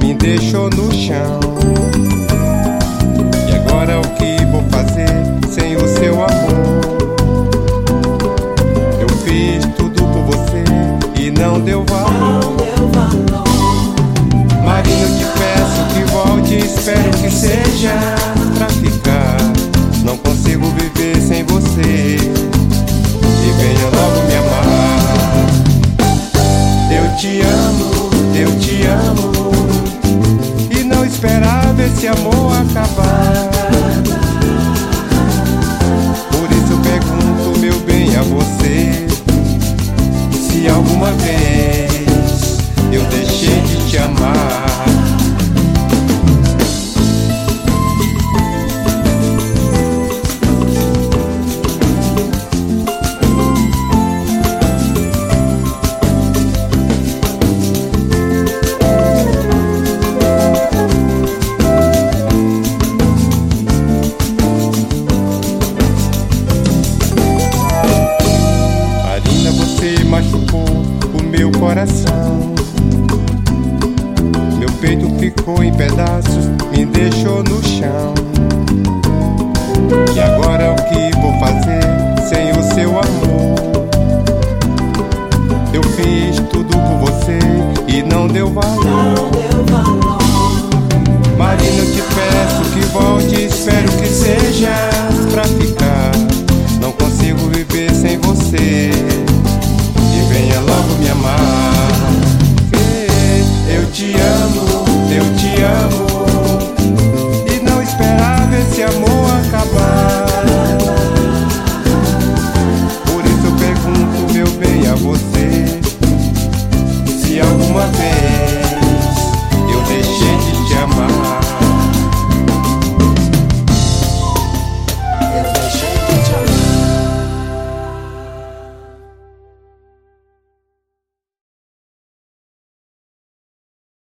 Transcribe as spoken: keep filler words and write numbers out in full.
me deixou no chão. E agora o que vou fazer sem o seu amor? Eu fiz tudo por você e não deu valor. Marina, eu te peço que volte, espero que seja pra ficar. Não consigo viver sem você, e venha logo me amar. Eu te amo, eu te amo, e não esperava esse amor acabar. Por isso eu pergunto, meu bem, a você, se alguma vez eu deixei de te amar. Você machucou o meu coração, meu peito ficou em pedaços, me deixou no chão. E agora o que vou fazer sem o seu amor? Eu fiz tudo por você e não deu valor.